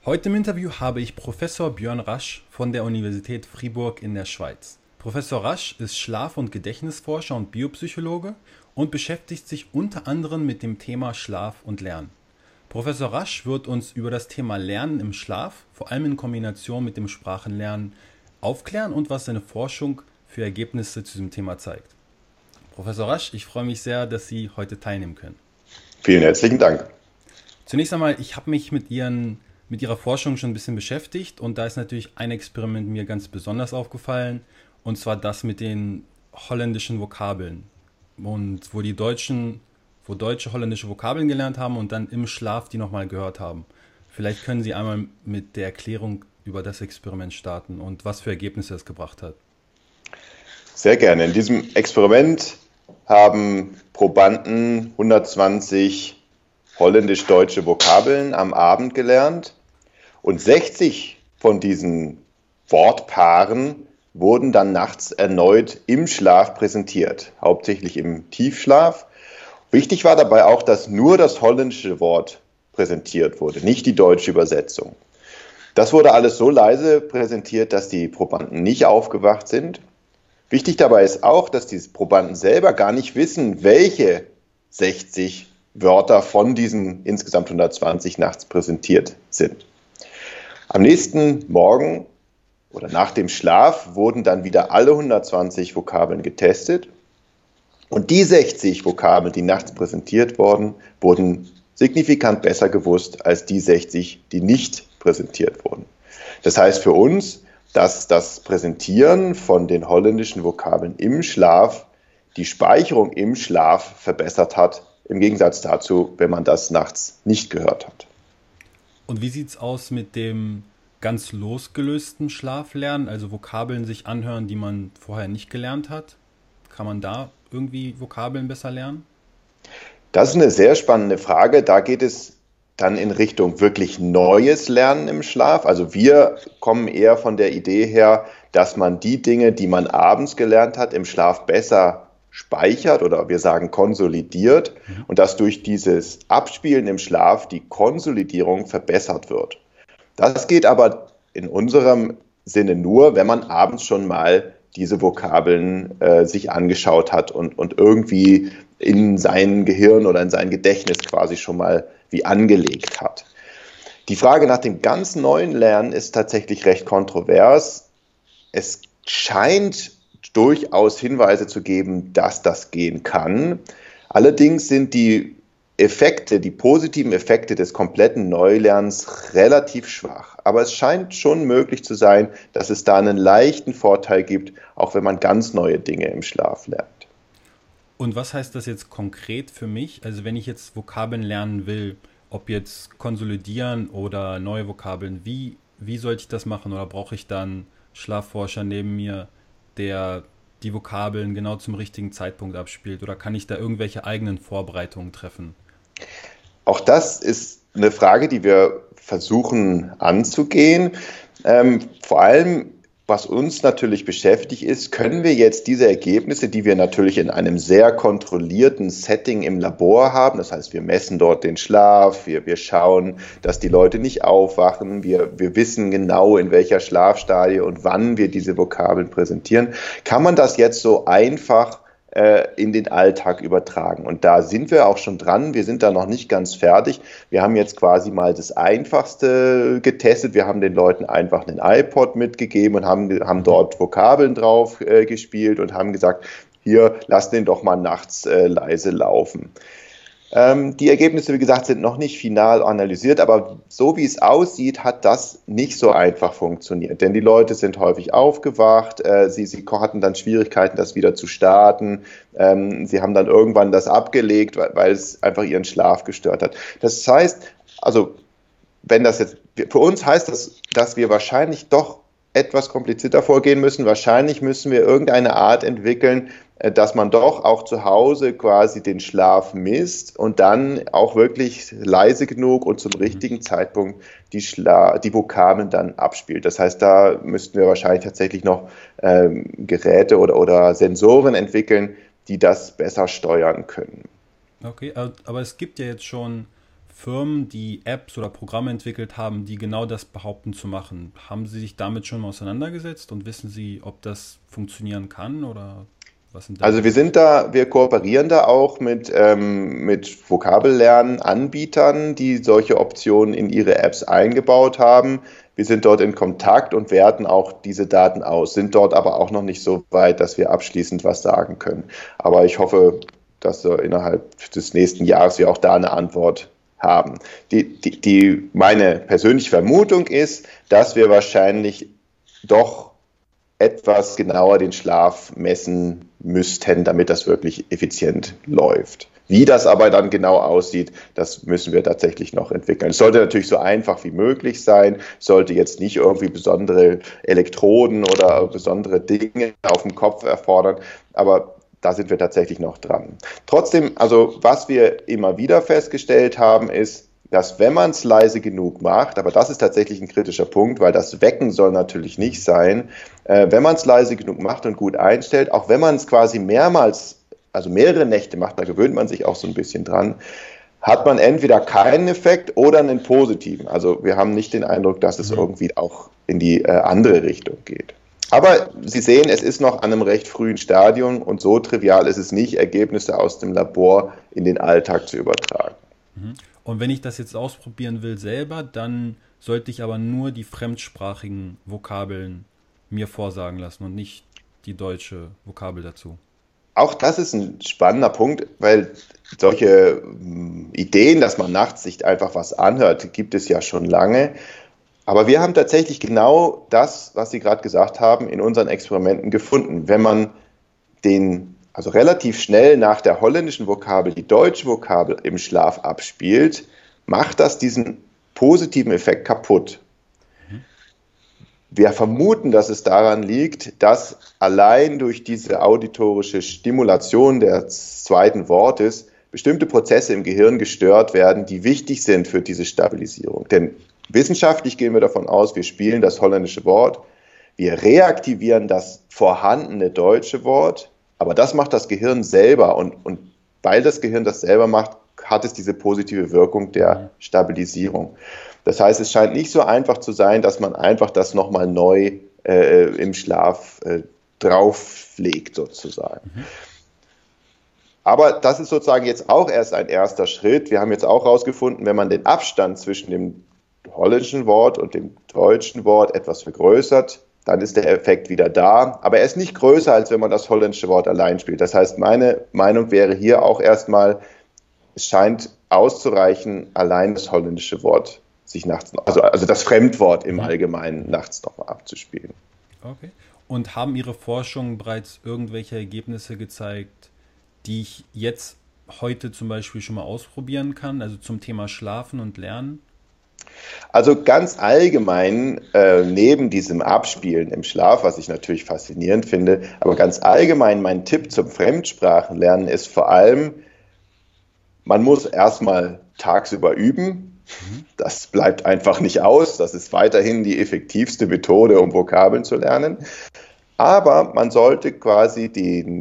Heute im Interview habe ich Professor Björn Rasch von der Universität Fribourg in der Schweiz. Professor Rasch ist Schlaf- und Gedächtnisforscher und Biopsychologe und beschäftigt sich unter anderem mit dem Thema Schlaf und Lernen. Professor Rasch wird uns über das Thema Lernen im Schlaf, vor allem in Kombination mit dem Sprachenlernen, aufklären und was seine Forschung für Ergebnisse zu diesem Thema zeigt. Professor Rasch, ich freue mich sehr, dass Sie heute teilnehmen können. Vielen herzlichen Dank. Zunächst einmal, ich habe mich mit Ihrer Forschung schon ein bisschen beschäftigt und da ist natürlich ein Experiment mir ganz besonders aufgefallen, und zwar das mit den holländischen Vokabeln. Und wo Deutsche holländische Vokabeln gelernt haben und dann im Schlaf die nochmal gehört haben. Vielleicht können Sie einmal mit der Erklärung über das Experiment starten und was für Ergebnisse es gebracht hat. Sehr gerne. In diesem Experiment haben Probanden 120 holländisch-deutsche Vokabeln am Abend gelernt und 60 von diesen Wortpaaren wurden dann nachts erneut im Schlaf präsentiert, hauptsächlich im Tiefschlaf. Wichtig war dabei auch, dass nur das holländische Wort präsentiert wurde, nicht die deutsche Übersetzung. Das wurde alles so leise präsentiert, dass die Probanden nicht aufgewacht sind. Wichtig dabei ist auch, dass die Probanden selber gar nicht wissen, welche 60 Wörter von diesen insgesamt 120 nachts präsentiert sind. Am nächsten Morgen oder nach dem Schlaf wurden dann wieder alle 120 Vokabeln getestet. Und die 60 Vokabeln, die nachts präsentiert wurden, wurden signifikant besser gewusst als die 60, die nicht präsentiert wurden. Das heißt für uns, dass das Präsentieren von den holländischen Vokabeln im Schlaf die Speicherung im Schlaf verbessert hat, im Gegensatz dazu, wenn man das nachts nicht gehört hat. Und wie sieht es aus mit dem ganz losgelösten Schlaflernen, also Vokabeln sich anhören, die man vorher nicht gelernt hat? Kann man da irgendwie Vokabeln besser lernen? Das ist eine sehr spannende Frage. Da geht es dann in Richtung wirklich neues Lernen im Schlaf. Also wir kommen eher von der Idee her, dass man die Dinge, die man abends gelernt hat, im Schlaf besser speichert oder wir sagen konsolidiert und dass durch dieses Abspielen im Schlaf die Konsolidierung verbessert wird. Das geht aber in unserem Sinne nur, wenn man abends schon mal diese Vokabeln sich angeschaut hat und irgendwie in sein Gehirn oder in sein Gedächtnis quasi schon mal wie angelegt hat. Die Frage nach dem ganz neuen Lernen ist tatsächlich recht kontrovers. Es scheint durchaus Hinweise zu geben, dass das gehen kann. Allerdings sind die Effekte, die positiven Effekte des kompletten Neulernens relativ schwach. Aber es scheint schon möglich zu sein, dass es da einen leichten Vorteil gibt, auch wenn man ganz neue Dinge im Schlaf lernt. Und was heißt das jetzt konkret für mich? Also wenn ich jetzt Vokabeln lernen will, ob jetzt konsolidieren oder neue Vokabeln, wie sollte ich das machen? Oder brauche ich dann Schlafforscher neben mir, der die Vokabeln genau zum richtigen Zeitpunkt abspielt? Oder kann ich da irgendwelche eigenen Vorbereitungen treffen? Auch das ist eine Frage, die wir versuchen anzugehen. Vor allem, was uns natürlich beschäftigt ist, können wir jetzt diese Ergebnisse, die wir natürlich in einem sehr kontrollierten Setting im Labor haben, das heißt, wir messen dort den Schlaf, wir schauen, dass die Leute nicht aufwachen, wir wissen genau, in welcher Schlafstadie und wann wir diese Vokabeln präsentieren, kann man das jetzt so einfach in den Alltag übertragen. Und da sind wir auch schon dran. Wir sind da noch nicht ganz fertig. Wir haben jetzt quasi mal das Einfachste getestet. Wir haben den Leuten einfach einen iPod mitgegeben und haben dort Vokabeln drauf gespielt und haben gesagt, hier, lass den doch mal nachts leise laufen. Die Ergebnisse, wie gesagt, sind noch nicht final analysiert, aber so wie es aussieht, hat das nicht so einfach funktioniert. Denn die Leute sind häufig aufgewacht, sie hatten dann Schwierigkeiten, das wieder zu starten. Sie haben dann irgendwann das abgelegt, weil es einfach ihren Schlaf gestört hat. Das heißt, also wenn das jetzt, für uns heißt das, dass wir wahrscheinlich doch etwas komplizierter vorgehen müssen. Wahrscheinlich müssen wir irgendeine Art entwickeln, dass man doch auch zu Hause quasi den Schlaf misst und dann auch wirklich leise genug und zum richtigen Zeitpunkt die Vokabeln dann abspielt. Das heißt, da müssten wir wahrscheinlich tatsächlich noch Geräte oder Sensoren entwickeln, die das besser steuern können. Okay, aber es gibt ja jetzt schon Firmen, die Apps oder Programme entwickelt haben, die genau das behaupten zu machen. Haben Sie sich damit schon mal auseinandergesetzt und wissen Sie, ob das funktionieren kann oder was sind da Also Ihre Befürchtungen? wir kooperieren da auch mit Vokabellernanbietern, die solche Optionen in ihre Apps eingebaut haben. Wir sind dort in Kontakt und werten auch diese Daten aus, sind dort aber auch noch nicht so weit, dass wir abschließend was sagen können. Aber ich hoffe, dass innerhalb des nächsten Jahres wir auch da eine Antwort haben. Meine persönliche Vermutung ist, dass wir wahrscheinlich doch etwas genauer den Schlaf messen müssten, damit das wirklich effizient läuft. Wie das aber dann genau aussieht, das müssen wir tatsächlich noch entwickeln. Es sollte natürlich so einfach wie möglich sein, sollte jetzt nicht irgendwie besondere Elektroden oder besondere Dinge auf dem Kopf erfordern, aber da sind wir tatsächlich noch dran. Trotzdem, also was wir immer wieder festgestellt haben, ist, dass wenn man es leise genug macht, aber das ist tatsächlich ein kritischer Punkt, weil das Wecken soll natürlich nicht sein, wenn man es leise genug macht und gut einstellt, auch wenn man es quasi mehrmals, also mehrere Nächte macht, da gewöhnt man sich auch so ein bisschen dran, hat man entweder keinen Effekt oder einen positiven. Also wir haben nicht den Eindruck, dass es Mhm. irgendwie auch in die andere Richtung geht. Aber Sie sehen, es ist noch an einem recht frühen Stadium und so trivial ist es nicht, Ergebnisse aus dem Labor in den Alltag zu übertragen. Mhm. Und wenn ich das jetzt ausprobieren will selber, dann sollte ich aber nur die fremdsprachigen Vokabeln mir vorsagen lassen und nicht die deutsche Vokabel dazu. Auch das ist ein spannender Punkt, weil solche Ideen, dass man nachts sich einfach was anhört, gibt es ja schon lange. Aber wir haben tatsächlich genau das, was Sie gerade gesagt haben, in unseren Experimenten gefunden. Wenn man also relativ schnell nach der holländischen Vokabel die deutsche Vokabel im Schlaf abspielt, macht das diesen positiven Effekt kaputt. Wir vermuten, dass es daran liegt, dass allein durch diese auditorische Stimulation des zweiten Wortes bestimmte Prozesse im Gehirn gestört werden, die wichtig sind für diese Stabilisierung. Denn wissenschaftlich gehen wir davon aus, wir spielen das holländische Wort, wir reaktivieren das vorhandene deutsche Wort, aber das macht das Gehirn selber und weil das Gehirn das selber macht, hat es diese positive Wirkung der Stabilisierung. Das heißt, es scheint nicht so einfach zu sein, dass man einfach das nochmal neu im Schlaf drauflegt sozusagen. Aber das ist sozusagen jetzt auch erst ein erster Schritt. Wir haben jetzt auch herausgefunden, wenn man den Abstand zwischen dem holländischen Wort und dem deutschen Wort etwas vergrößert, dann ist der Effekt wieder da. Aber er ist nicht größer, als wenn man das holländische Wort allein spielt. Das heißt, meine Meinung wäre hier auch erstmal, es scheint auszureichen, allein das holländische Wort sich nachts, also das Fremdwort im Allgemeinen nachts nochmal abzuspielen. Okay. Und haben Ihre Forschungen bereits irgendwelche Ergebnisse gezeigt, die ich jetzt heute zum Beispiel schon mal ausprobieren kann, also zum Thema Schlafen und Lernen? Also ganz allgemein, neben diesem Abspielen im Schlaf, was ich natürlich faszinierend finde, aber ganz allgemein mein Tipp zum Fremdsprachenlernen ist vor allem, man muss erstmal tagsüber üben. Das bleibt einfach nicht aus. Das ist weiterhin die effektivste Methode, um Vokabeln zu lernen. Aber man sollte quasi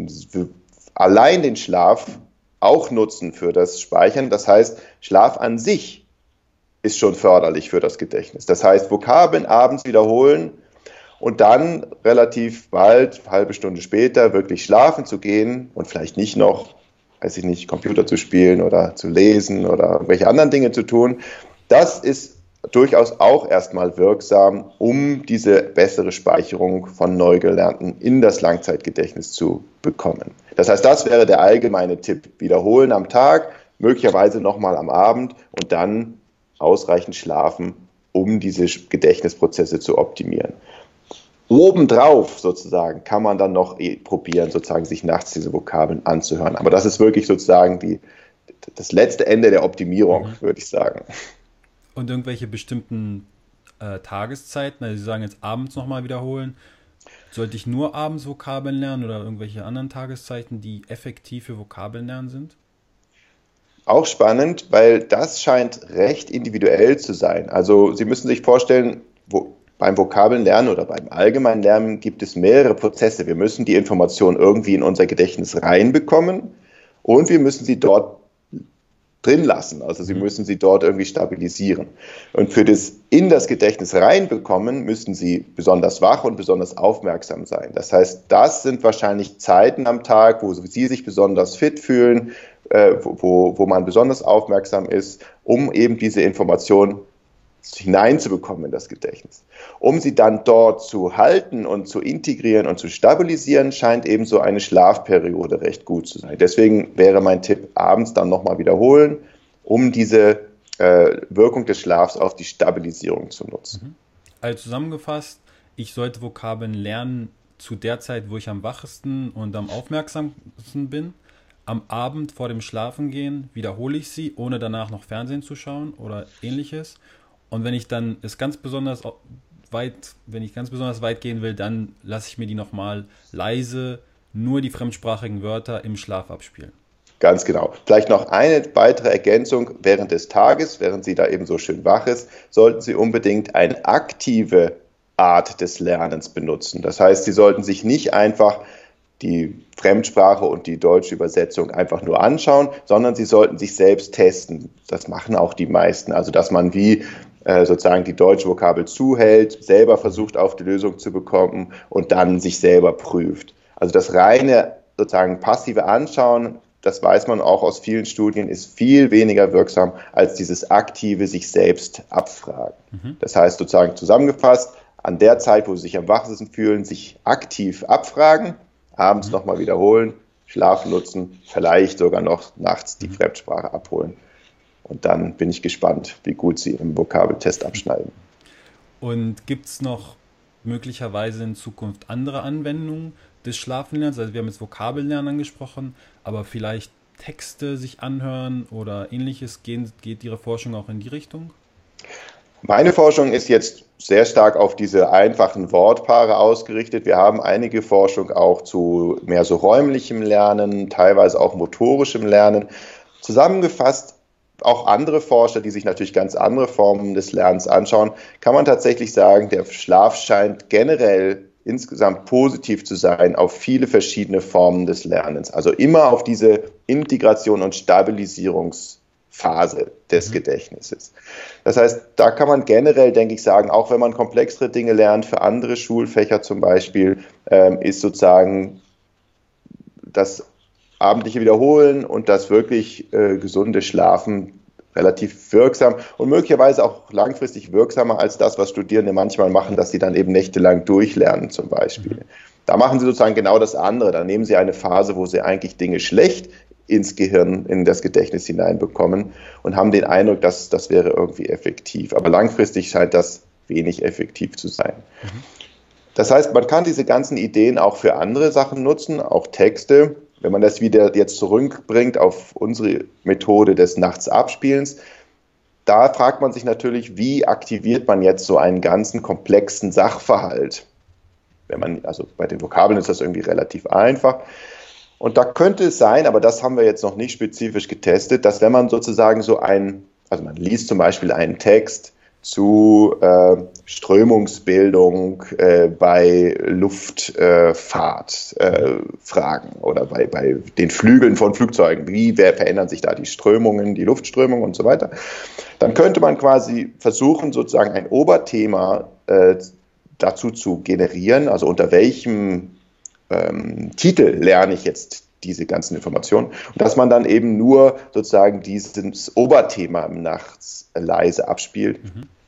allein den Schlaf auch nutzen für das Speichern. Das heißt, Schlaf an sich ist schon förderlich für das Gedächtnis. Das heißt, Vokabeln abends wiederholen und dann relativ bald, eine halbe Stunde später, wirklich schlafen zu gehen und vielleicht nicht noch, weiß ich nicht, Computer zu spielen oder zu lesen oder welche anderen Dinge zu tun. Das ist durchaus auch erstmal wirksam, um diese bessere Speicherung von Neugelernten in das Langzeitgedächtnis zu bekommen. Das heißt, das wäre der allgemeine Tipp. Wiederholen am Tag, möglicherweise nochmal am Abend und dann ausreichend schlafen, um diese Gedächtnisprozesse zu optimieren. Obendrauf sozusagen kann man dann noch probieren, sozusagen sich nachts diese Vokabeln anzuhören. Aber das ist wirklich sozusagen das letzte Ende der Optimierung, würde ich sagen. Und irgendwelche bestimmten Tageszeiten, also Sie sagen jetzt abends nochmal wiederholen, sollte ich nur abends Vokabeln lernen oder irgendwelche anderen Tageszeiten, die effektiv für Vokabeln lernen sind? Auch spannend, weil das scheint recht individuell zu sein. Also Sie müssen sich vorstellen, beim Vokabellernen oder beim allgemeinen Lernen gibt es mehrere Prozesse. Wir müssen die Information irgendwie in unser Gedächtnis reinbekommen und wir müssen sie dort drin lassen. Also Sie müssen sie dort irgendwie stabilisieren. Und für das in das Gedächtnis reinbekommen, müssen Sie besonders wach und besonders aufmerksam sein. Das heißt, das sind wahrscheinlich Zeiten am Tag, wo Sie sich besonders fit fühlen, wo man besonders aufmerksam ist, um eben diese Information hineinzubekommen in das Gedächtnis. Um sie dann dort zu halten und zu integrieren und zu stabilisieren, scheint eben so eine Schlafperiode recht gut zu sein. Deswegen wäre mein Tipp, abends dann nochmal wiederholen, um diese Wirkung des Schlafs auf die Stabilisierung zu nutzen. Also zusammengefasst, ich sollte Vokabeln lernen zu der Zeit, wo ich am wachesten und am aufmerksamsten bin. Am Abend vor dem Schlafengehen wiederhole ich sie, ohne danach noch Fernsehen zu schauen oder ähnliches. Und wenn ich dann ganz besonders weit gehen will, dann lasse ich mir die nochmal leise, nur die fremdsprachigen Wörter im Schlaf abspielen. Ganz genau. Vielleicht noch eine weitere Ergänzung. Während des Tages, während Sie da eben so schön wach ist, sollten Sie unbedingt eine aktive Art des Lernens benutzen. Das heißt, Sie sollten sich nicht einfach die Fremdsprache und die deutsche Übersetzung einfach nur anschauen, sondern Sie sollten sich selbst testen. Das machen auch die meisten. Also, dass man wie sozusagen die deutsche Vokabel zuhält, selber versucht auf die Lösung zu bekommen und dann sich selber prüft. Also das reine sozusagen passive Anschauen, das weiß man auch aus vielen Studien, ist viel weniger wirksam als dieses aktive sich selbst abfragen. Das heißt sozusagen zusammengefasst, an der Zeit, wo Sie sich am wachtesten fühlen, sich aktiv abfragen, abends nochmal wiederholen, Schlaf nutzen, vielleicht sogar noch nachts die Fremdsprache abholen. Und dann bin ich gespannt, wie gut Sie im Vokabeltest abschneiden. Und gibt es noch möglicherweise in Zukunft andere Anwendungen des Schlafenlernens? Also wir haben jetzt Vokabellernen angesprochen, aber vielleicht Texte sich anhören oder ähnliches. Geht Ihre Forschung auch in die Richtung? Meine Forschung ist jetzt sehr stark auf diese einfachen Wortpaare ausgerichtet. Wir haben einige Forschung auch zu mehr so räumlichem Lernen, teilweise auch motorischem Lernen. Zusammengefasst, auch andere Forscher, die sich natürlich ganz andere Formen des Lernens anschauen, kann man tatsächlich sagen, der Schlaf scheint generell insgesamt positiv zu sein auf viele verschiedene Formen des Lernens. Also immer auf diese Integration und Stabilisierungsphase des Gedächtnisses. Das heißt, da kann man generell, denke ich, sagen, auch wenn man komplexere Dinge lernt, für andere Schulfächer zum Beispiel, ist sozusagen das abendliche Wiederholen und das wirklich gesunde Schlafen relativ wirksam und möglicherweise auch langfristig wirksamer als das, was Studierende manchmal machen, dass sie dann eben nächtelang durchlernen zum Beispiel. Da machen sie sozusagen genau das andere. Da nehmen sie eine Phase, wo sie eigentlich Dinge schlecht ins Gehirn, in das Gedächtnis hineinbekommen und haben den Eindruck, dass das wäre irgendwie effektiv. Aber langfristig scheint das wenig effektiv zu sein. Das heißt, man kann diese ganzen Ideen auch für andere Sachen nutzen, auch Texte. Wenn man das wieder jetzt zurückbringt auf unsere Methode des Nachtsabspielens, da fragt man sich natürlich, wie aktiviert man jetzt so einen ganzen komplexen Sachverhalt? Also bei den Vokabeln ist das irgendwie relativ einfach. Und da könnte es sein, aber das haben wir jetzt noch nicht spezifisch getestet, dass wenn man sozusagen also man liest zum Beispiel einen Text zu Strömungsbildung bei Luftfahrtfragen oder bei den Flügeln von Flugzeugen. Wie verändern sich da die Strömungen, die Luftströmungen und so weiter? Dann könnte man quasi versuchen, sozusagen ein Oberthema dazu zu generieren, also unter welchem Titel lerne ich jetzt diese ganzen Informationen und dass man dann eben nur sozusagen dieses Oberthema nachts leise abspielt.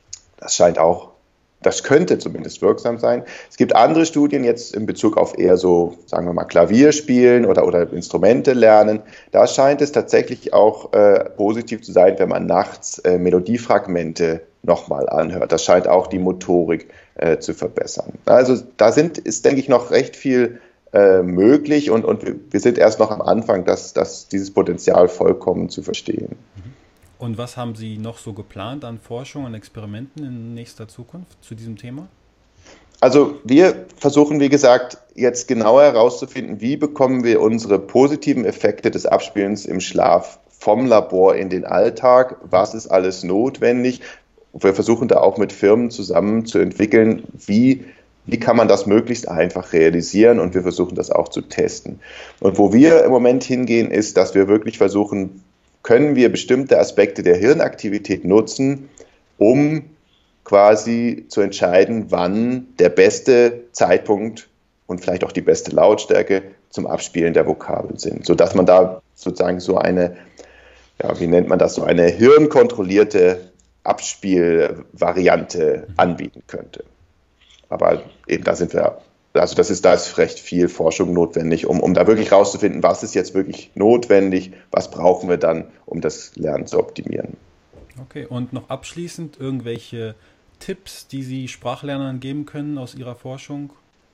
Das könnte zumindest wirksam sein. Es gibt andere Studien jetzt in Bezug auf eher so, sagen wir mal, Klavierspielen oder Instrumente lernen. Da scheint es tatsächlich auch positiv zu sein, wenn man nachts Melodiefragmente nochmal anhört. Das scheint auch die Motorik zu verbessern. Also ist, denke ich, noch recht viel möglich und wir sind erst noch am Anfang, dieses Potenzial vollkommen zu verstehen. Und was haben Sie noch so geplant an Forschung und Experimenten in nächster Zukunft zu diesem Thema? Also wir versuchen, wie gesagt, jetzt genauer herauszufinden, wie bekommen wir unsere positiven Effekte des Abspielens im Schlaf vom Labor in den Alltag, was ist alles notwendig. Wir versuchen da auch mit Firmen zusammen zu entwickeln, wie kann man das möglichst einfach realisieren und wir versuchen das auch zu testen. Und wo wir im Moment hingehen, ist, dass wir wirklich versuchen, können wir bestimmte Aspekte der Hirnaktivität nutzen, um quasi zu entscheiden, wann der beste Zeitpunkt und vielleicht auch die beste Lautstärke zum Abspielen der Vokabeln sind, sodass man da sozusagen so eine, ja, wie nennt man das, so eine hirnkontrollierte Abspielvariante anbieten könnte. Aber eben da sind wir, also da ist recht viel Forschung notwendig, um da wirklich rauszufinden, was ist jetzt wirklich notwendig, was brauchen wir dann, um das Lernen zu optimieren. Okay, und noch abschließend irgendwelche Tipps, die Sie Sprachlernern geben können aus Ihrer Forschung?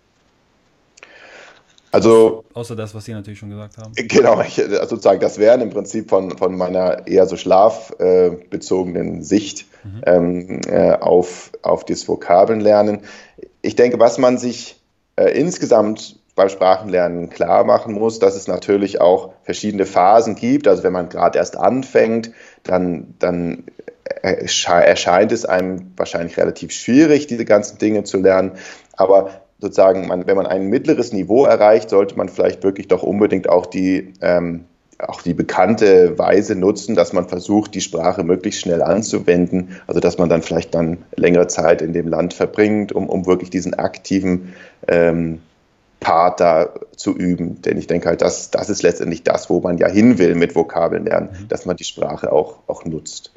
Also, außer das, was Sie natürlich schon gesagt haben. Genau, sozusagen, das wären im Prinzip von meiner eher so schlafbezogenen Sicht auf das Vokabelnlernen. Ich denke, was man sich insgesamt beim Sprachenlernen klar machen muss, dass es natürlich auch verschiedene Phasen gibt. Also wenn man gerade erst anfängt, dann erscheint es einem wahrscheinlich relativ schwierig, diese ganzen Dinge zu lernen. Aber sozusagen, wenn man ein mittleres Niveau erreicht, sollte man vielleicht wirklich doch unbedingt auch die bekannte Weise nutzen, dass man versucht, die Sprache möglichst schnell anzuwenden. Also dass man dann vielleicht längere Zeit in dem Land verbringt, um wirklich diesen aktiven Part da zu üben. Denn ich denke halt, das ist letztendlich das, wo man ja hin will mit Vokabeln lernen, dass man die Sprache auch nutzt.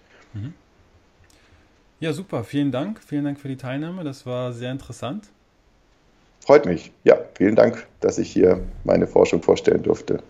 Ja, super. Vielen Dank. Vielen Dank für die Teilnahme. Das war sehr interessant. Freut mich. Ja, vielen Dank, dass ich hier meine Forschung vorstellen durfte.